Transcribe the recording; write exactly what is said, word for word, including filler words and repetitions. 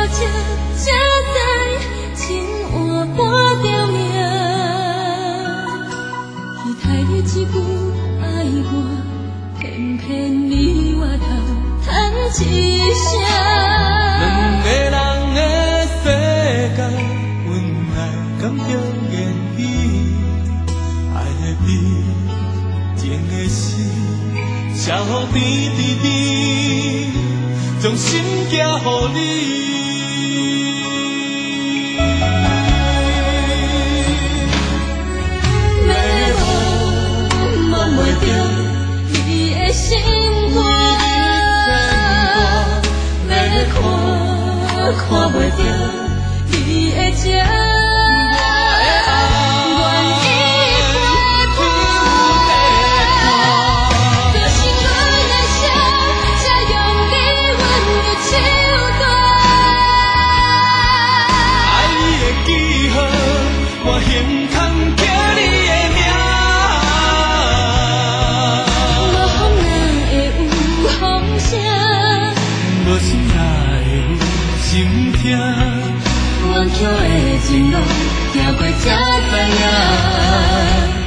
这才知情换半条命。期待你一句爱我，偏偏你回头叹一声。 两个人的世界，恩爱敢叫言语？爱的美，情的死，写予甜甜蜜，将心寄予你。 摸袂着你的心肝，要看看袂着你的情，愿意陪伴，就是阮的心，才用你温柔手段。 爱你的记号，我胸膛刻你的名。无心哪会有心痛？ 弯曲的情路，行过才知影。